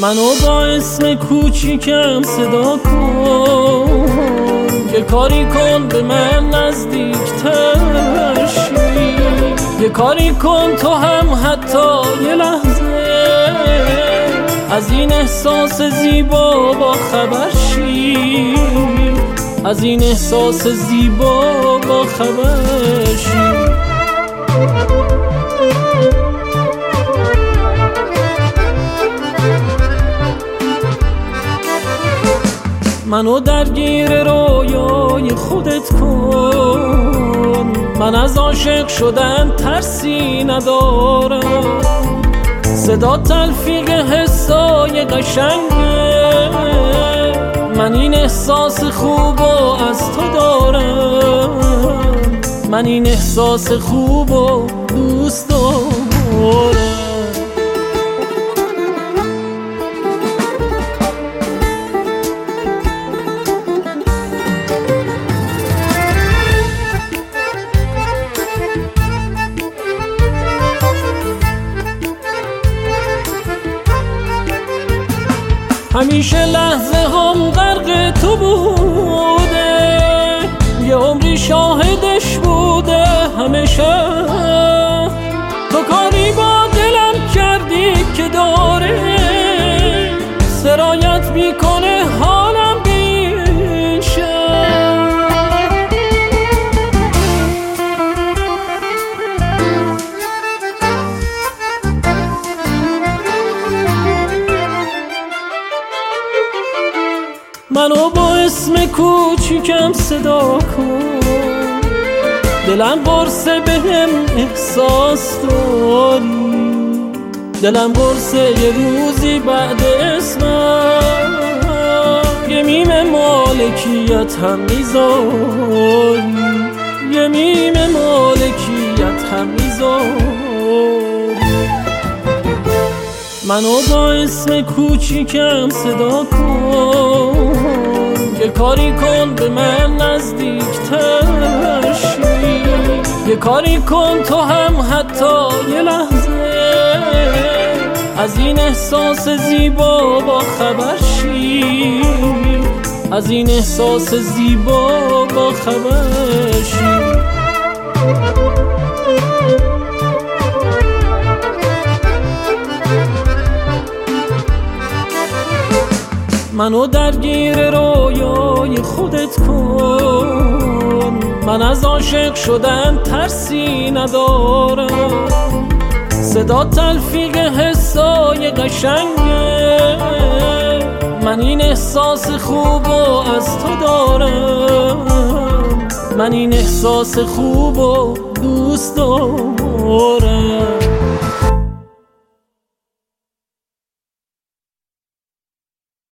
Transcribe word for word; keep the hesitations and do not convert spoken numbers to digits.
منو با اسم کوچیکم صدا کن، یه کاری کن به من نزدیک‌تر شی، یه کاری کن تو هم حتی یه لحظه از این احساس زیبا با خبر شی، از این احساس زیبا با خبر شی. منو درگیر رویای خودت کن، من از عاشق شدن ترسی ندارم، صدا تلفیق حسای قشنگه، من این احساس خوبو از تو دارم، من این احساس خوبو دوست دارم. همیشه لحظه هم غرق تو بوده، یه عمری شاهدش بوده همیشه، تو کاری با دلم کردی که داره سرایت میکنه حالم به این شب. منو با اسم کوچیکم صدا کن، دلم قرصه بهم احساس داری، دلم قرصه یه روزی بعد اسمم یه میم مالکیت هم میذاری، یه میم مالکیت هم میذاری. منو با اسم کوچیکم صدا کن، یه کاری کن به من نزدیک‌تر شی، یه کاری کن تو هم حتی یه لحظه از این احساس زیبا با خبر شی، از این احساس زیبا با خبر شی. منو درگیر رویای خودت کن، من از عاشق شدن ترسی ندارم، صدا تلفیق حسای قشنگه، من این احساس خوبو از تو دارم، من این احساس خوبو دوست دارم.